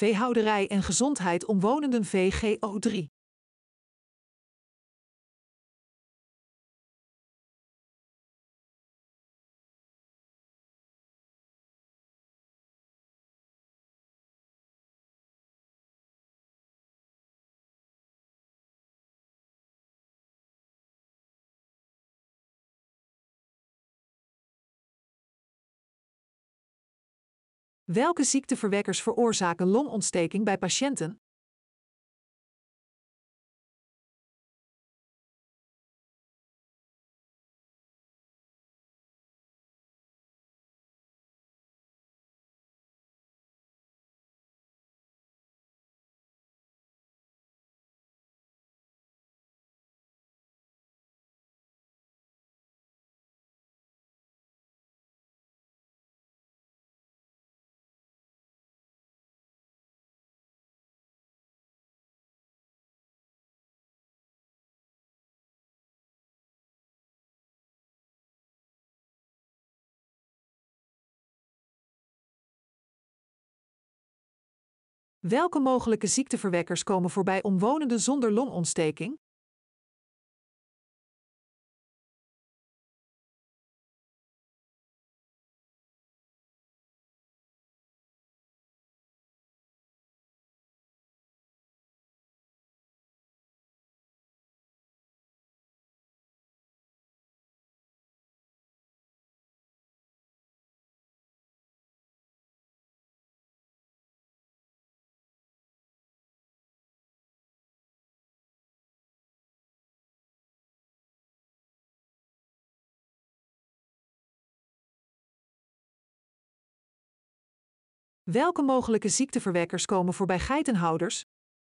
Veehouderij en gezondheid omwonenden VGO3. Welke ziekteverwekkers veroorzaken longontsteking bij patiënten? Welke mogelijke ziekteverwekkers komen voorbij omwonenden zonder longontsteking? Welke mogelijke ziekteverwekkers komen voorbij geitenhouders?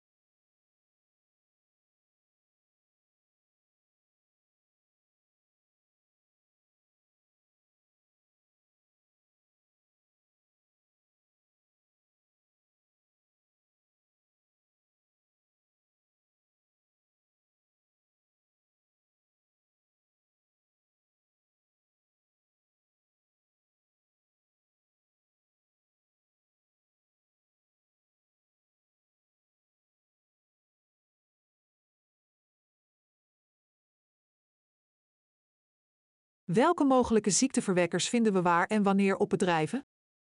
Welke mogelijke ziekteverwekkers vinden we waar en wanneer op bedrijven?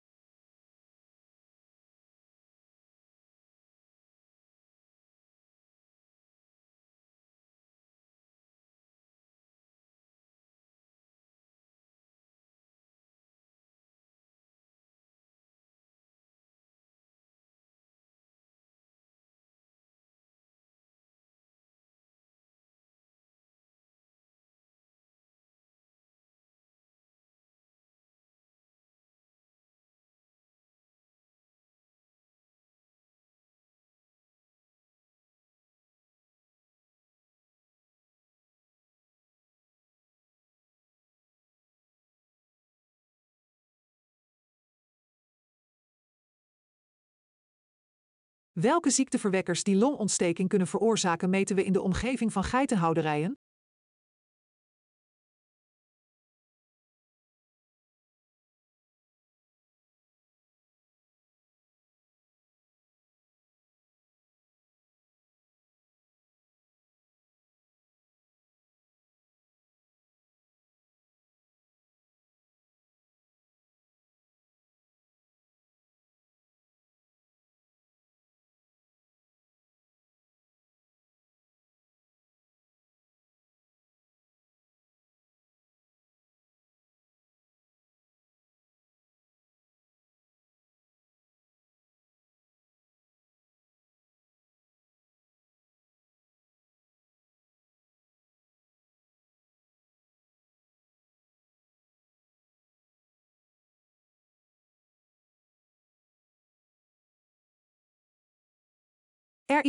Welke ziekteverwekkers die longontsteking kunnen veroorzaken meten we in de omgeving van geitenhouderijen?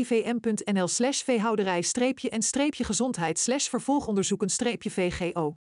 rivm.nl/veehouderij-en-gezondheid/vervolgonderzoeken-VGO